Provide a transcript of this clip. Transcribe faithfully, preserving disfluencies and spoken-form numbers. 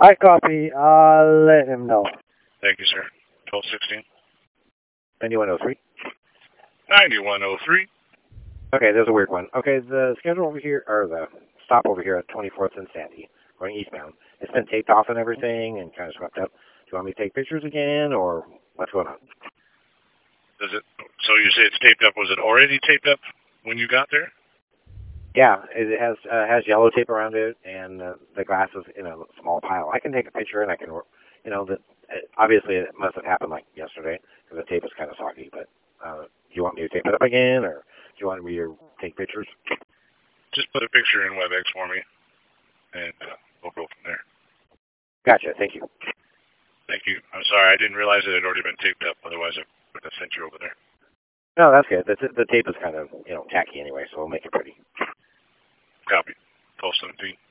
I copy. I'll let him know. Thank you, sir. twelve sixteen. ninety-one oh three. ninety-one oh three. Okay, there's a weird one. Okay, the schedule over here, or the stop over here at twenty-fourth and Sandy, going eastbound, it's been taped off and everything and kind of swept up. Do you want me to take pictures again, or what's going on? Does it? So you say it's taped up. Was it already taped up when you got there? Yeah, it has uh, has yellow tape around it, and uh, the glass is in a small pile. I can take a picture, and I can, you know, that obviously it must have happened like yesterday because the tape is kind of soggy. But uh, do you want me to tape it up again, or do you want me to take pictures? Just put a picture in WebEx for me, and uh, we'll go from there. Gotcha. Thank you. Thank you. I'm sorry, I didn't realize it had already been taped up. Otherwise, I would have sent you over there. No, that's good. The, the tape is kind of, you know, tacky anyway, so we'll make it pretty. Copy. twelve seventeen.